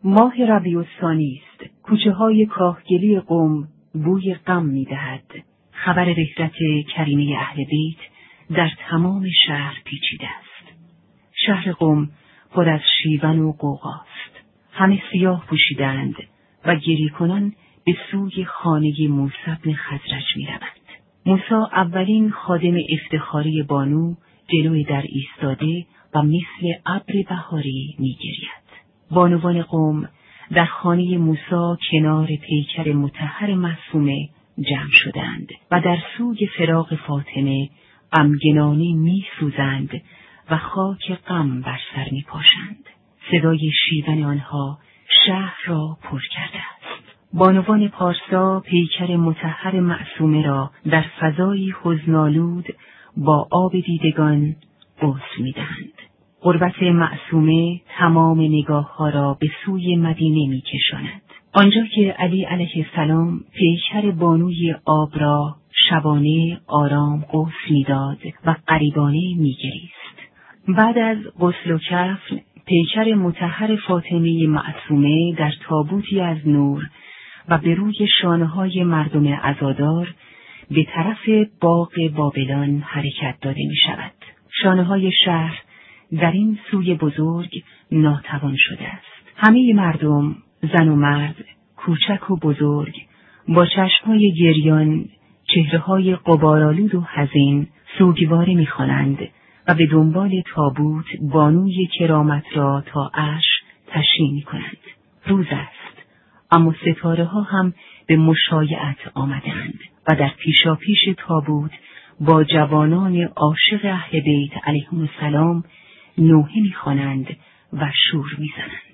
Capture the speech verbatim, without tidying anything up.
ماه ربیع الثانی است. کوچه های کاهگلی قم بوی غم می دهد. خبر رحلت کریمه اهل بیت در تمام شهر پیچیده است. شهر قم پر از شیون و غوغاست. همه سیاه پوشیدند و گریه کنان به سوی خانه موسی بن خزرج می روند. موسی اولین خادم افتخاری بانو جلوی در ایستاده و مثل ابر بهاری می گرید. بانوان قم در خانه موسی کنار پیکر مطهر معصومه جمع شدند و در سوی فراق فاطمه غمگنانه می سوزند و خاک غم بر سر می پاشند. صدای شیون آنها شهر را پر کرده است. بانوان پارسا پیکر مطهر معصومه را در فضایی حزن‌آلود با آب دیدگان غسل می دهند. غربت معصومه تمام نگاه ها را به سوی مدینه می کشاند. آنجا که علی علیه السلام پیکر بانوی آب را شبانه آرام غسل می داد و غریبانه می گریست. بعد از غسل و کفن پیکر مطهر فاطمه معصومه در تابوتی از نور و به روی شانه های مردم عزادار به طرف باغ بابلان حرکت داده می شود. شانه های شهر در این سوی بزرگ ناتوان شده است. همه مردم، زن و مرد، کوچک و بزرگ، با چشمهای گریان، چهرههای غبارآلود و حزین سوگواری می‌خوانند و به دنبال تابوت بانوی کرامت را تا عرش تشییع می‌کنند. روز است، اما ستاره ها هم به مشایعت آمدند و در پیشاپیش تابوت با جوانان عاشق اهل بیت علیهم السلام نوحه می‌خوانند و شور می‌زنند.